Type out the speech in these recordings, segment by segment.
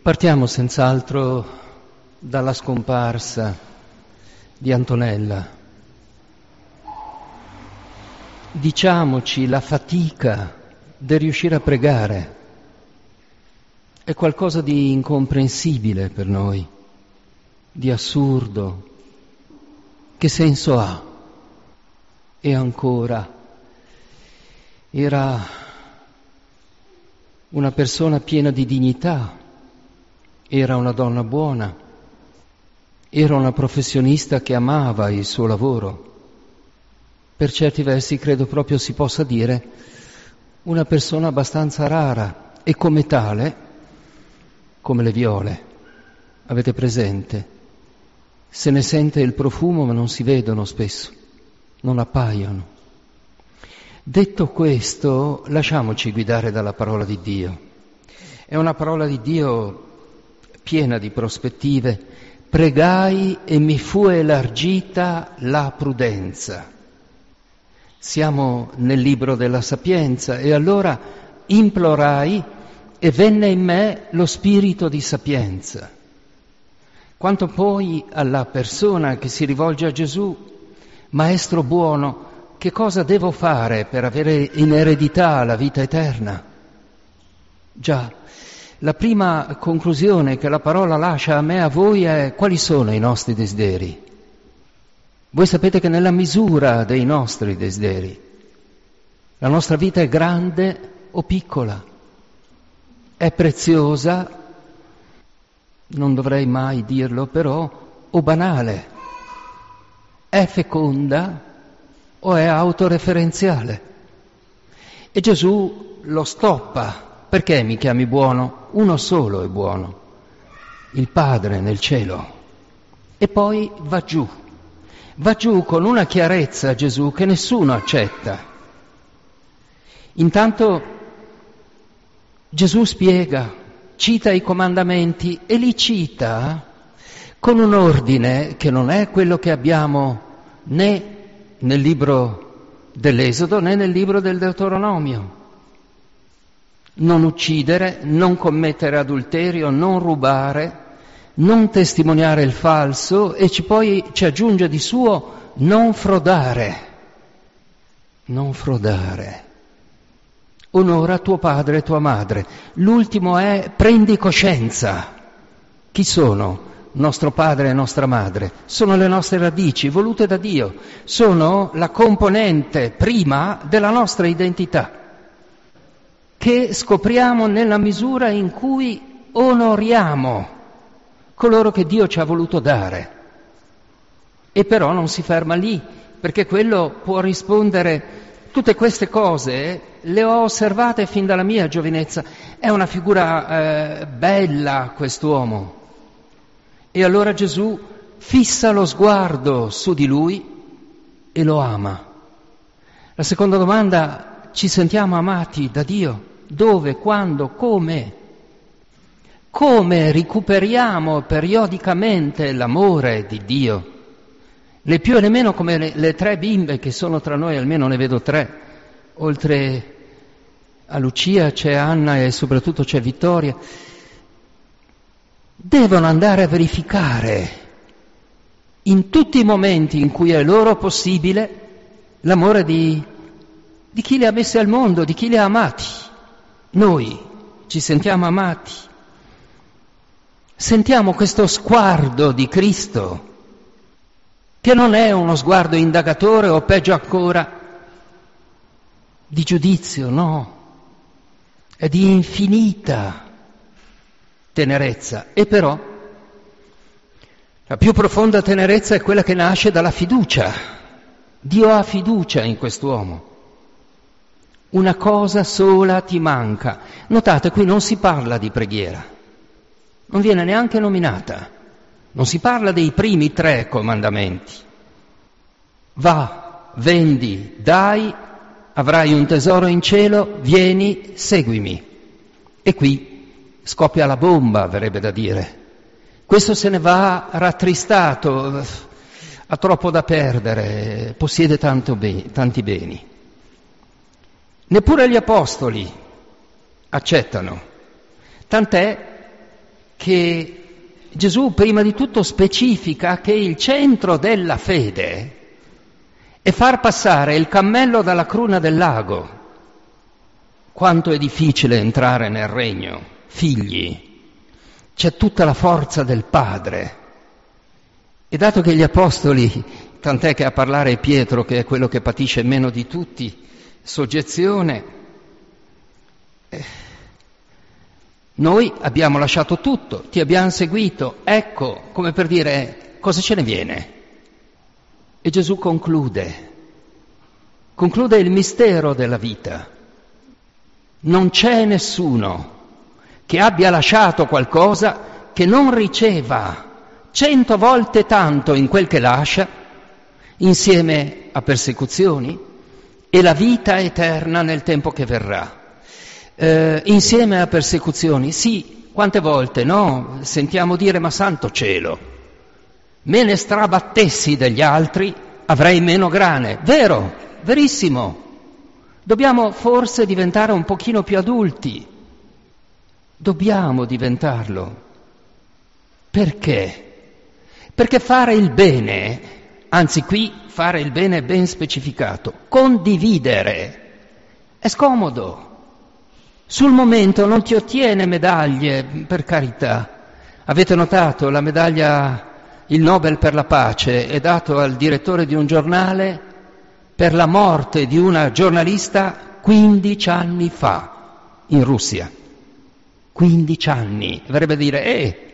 Partiamo senz'altro dalla scomparsa di Antonella. Diciamoci la fatica del riuscire a pregare. È qualcosa di incomprensibile per noi, di assurdo. Che senso ha? E ancora, era una persona piena di dignità, era una donna buona, era una professionista che amava il suo lavoro. Per certi versi credo proprio si possa dire una persona abbastanza rara e come tale, come le viole, avete presente? Se ne sente il profumo ma non si vedono spesso, non appaiono. Detto questo, lasciamoci guidare dalla parola di Dio. È una parola di Dio piena di prospettive. Pregai e mi fu elargita la prudenza. Siamo nel libro della Sapienza e allora implorai e venne in me lo spirito di sapienza. Quanto poi alla persona che si rivolge a Gesù, Maestro buono, che cosa devo fare per avere in eredità la vita eterna? Già, la prima conclusione che la parola lascia a me e a voi è: quali sono i nostri desideri? Voi sapete che nella misura dei nostri desideri la nostra vita è grande o piccola, è preziosa, non dovrei mai dirlo però, o banale, è feconda o è autoreferenziale. E Gesù lo stoppa. Perché mi chiami buono? Uno solo è buono, il Padre nel cielo. E poi va giù con una chiarezza Gesù che nessuno accetta. Intanto Gesù spiega, cita i comandamenti e li cita con un ordine che non è quello che abbiamo né nel libro dell'Esodo né nel libro del Deuteronomio. Non uccidere, non commettere adulterio, non rubare, non testimoniare il falso e poi ci aggiunge di suo non frodare. Non frodare. Onora tuo padre e tua madre. L'ultimo è prendi coscienza. Chi sono nostro padre e nostra madre? Sono le nostre radici volute da Dio. Sono la componente prima della nostra identità, che scopriamo nella misura in cui onoriamo coloro che Dio ci ha voluto dare. E però non si ferma lì, perché quello può rispondere: tutte queste cose le ho osservate fin dalla mia giovinezza, è una figura bella quest'uomo. E allora Gesù fissa lo sguardo su di lui e lo ama. La seconda domanda: ci sentiamo amati da Dio? Dove, quando, come? Come recuperiamo periodicamente l'amore di Dio? Le più e le meno, come le tre bimbe che sono tra noi, almeno ne vedo tre. Oltre a Lucia c'è Anna e soprattutto c'è Vittoria. Devono andare a verificare in tutti i momenti in cui è loro possibile l'amore di chi li ha messi al mondo, di chi li ha amati. Noi ci sentiamo amati. Sentiamo questo sguardo di Cristo, che non è uno sguardo indagatore o peggio ancora di giudizio, no. È di infinita tenerezza. E però la più profonda tenerezza è quella che nasce dalla fiducia. Dio ha fiducia in quest'uomo. Una cosa sola ti manca. Notate, qui non si parla di preghiera, non viene neanche nominata, non si parla dei primi 3 comandamenti. Va, vendi, dai, avrai un tesoro in cielo, vieni, seguimi. E qui scoppia la bomba, verrebbe da dire. Questo se ne va rattristato, ha troppo da perdere, possiede tanti beni. Neppure gli apostoli accettano, tant'è che Gesù prima di tutto specifica che il centro della fede è far passare il cammello dalla cruna del lago. Quanto è difficile entrare nel regno, figli, c'è tutta la forza del Padre. E dato che gli apostoli, tant'è che a parlare è Pietro, che è quello che patisce meno di tutti soggezione, noi abbiamo lasciato tutto, ti abbiamo seguito, ecco, come per dire, cosa ce ne viene? E Gesù conclude il mistero della vita. Non c'è nessuno che abbia lasciato qualcosa che non riceva 100 volte tanto in quel che lascia, insieme a persecuzioni e la vita eterna nel tempo che verrà. Insieme a persecuzioni, sì, quante volte, no? Sentiamo dire, ma santo cielo, me ne strabattessi degli altri, avrei meno grane. Vero, verissimo. Dobbiamo forse diventare un pochino più adulti. Dobbiamo diventarlo. Perché? Perché fare il bene, anzi qui fare il bene è ben specificato, condividere, è scomodo. Sul momento non ti ottiene medaglie, per carità. Avete notato, la medaglia, il Nobel per la pace, è dato al direttore di un giornale per la morte di una giornalista 15 anni fa, in Russia. 15 anni, vorrebbe dire,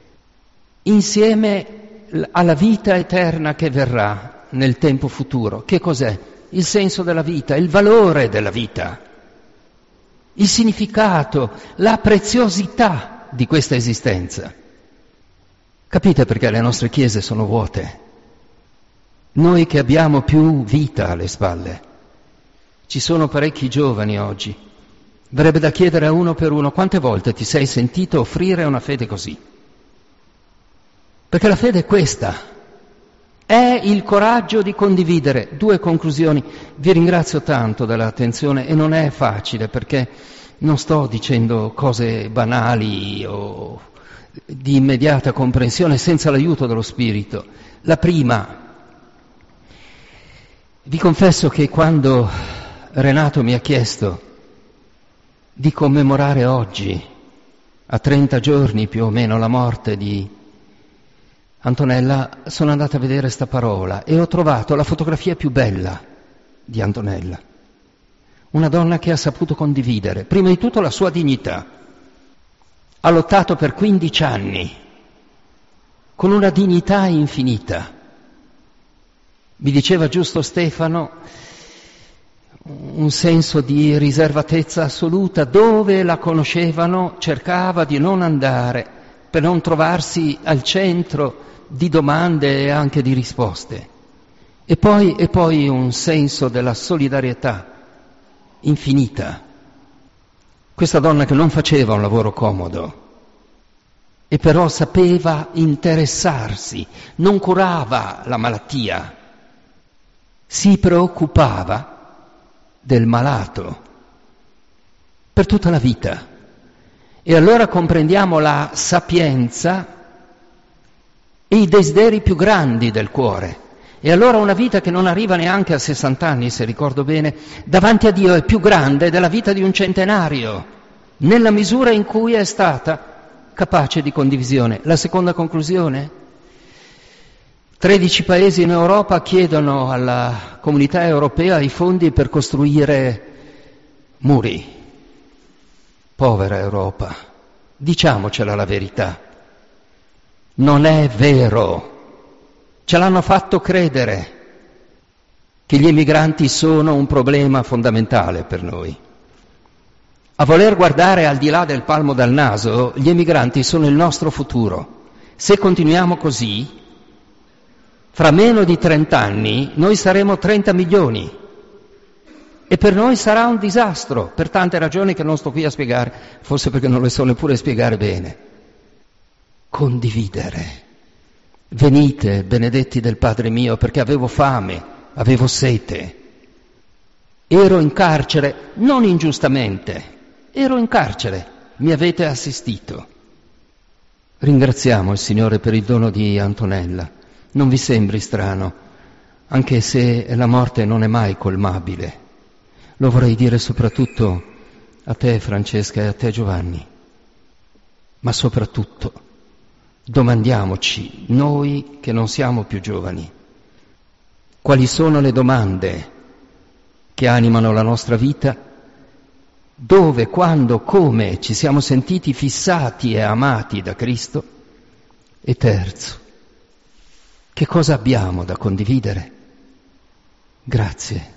insieme alla vita eterna che verrà nel tempo futuro. Che cos'è? Il senso della vita, il valore della vita, il significato, la preziosità di questa esistenza. Capite perché le nostre chiese sono vuote? Noi che abbiamo più vita alle spalle. Ci sono parecchi giovani oggi. Verrebbe da chiedere a uno per uno: quante volte ti sei sentito offrire una fede così? Perché la fede è questa, è il coraggio di condividere. 2 conclusioni. Vi ringrazio tanto dell'attenzione e non è facile perché non sto dicendo cose banali o di immediata comprensione senza l'aiuto dello Spirito. La prima, vi confesso che quando Renato mi ha chiesto di commemorare oggi, a 30 giorni più o meno, la morte di Antonella, sono andato a vedere sta parola e ho trovato la fotografia più bella di Antonella. Una donna che ha saputo condividere, prima di tutto, la sua dignità. Ha lottato per 15 anni, con una dignità infinita. Mi diceva giusto Stefano, un senso di riservatezza assoluta. Dove la conoscevano cercava di non andare, per non trovarsi al centro di domande e anche di risposte. E poi un senso della solidarietà infinita. Questa donna che non faceva un lavoro comodo e però sapeva interessarsi, non curava la malattia, si preoccupava del malato per tutta la vita. E allora comprendiamo la sapienza e i desideri più grandi del cuore. E allora una vita che non arriva neanche a 60 anni, se ricordo bene, davanti a Dio è più grande della vita di un centenario, nella misura in cui è stata capace di condivisione. La seconda conclusione? 13 paesi in Europa chiedono alla Comunità Europea i fondi per costruire muri. Povera Europa, diciamocela la verità. Non è vero. Ce l'hanno fatto credere che gli emigranti sono un problema fondamentale per noi. A voler guardare al di là del palmo dal naso, gli emigranti sono il nostro futuro. Se continuiamo così, fra meno di 30 anni noi saremo 30 milioni e per noi sarà un disastro, per tante ragioni che non sto qui a spiegare, forse perché non le so neppure spiegare bene. Condividere. Venite, benedetti del Padre mio, perché avevo fame, avevo sete. Ero in carcere, non ingiustamente, ero in carcere, mi avete assistito. Ringraziamo il Signore per il dono di Antonella. Non vi sembri strano, anche se la morte non è mai colmabile. Lo vorrei dire soprattutto a te, Francesca, e a te, Giovanni. Ma soprattutto domandiamoci, noi che non siamo più giovani, quali sono le domande che animano la nostra vita, dove, quando, come ci siamo sentiti fissati e amati da Cristo, e terzo, che cosa abbiamo da condividere? Grazie.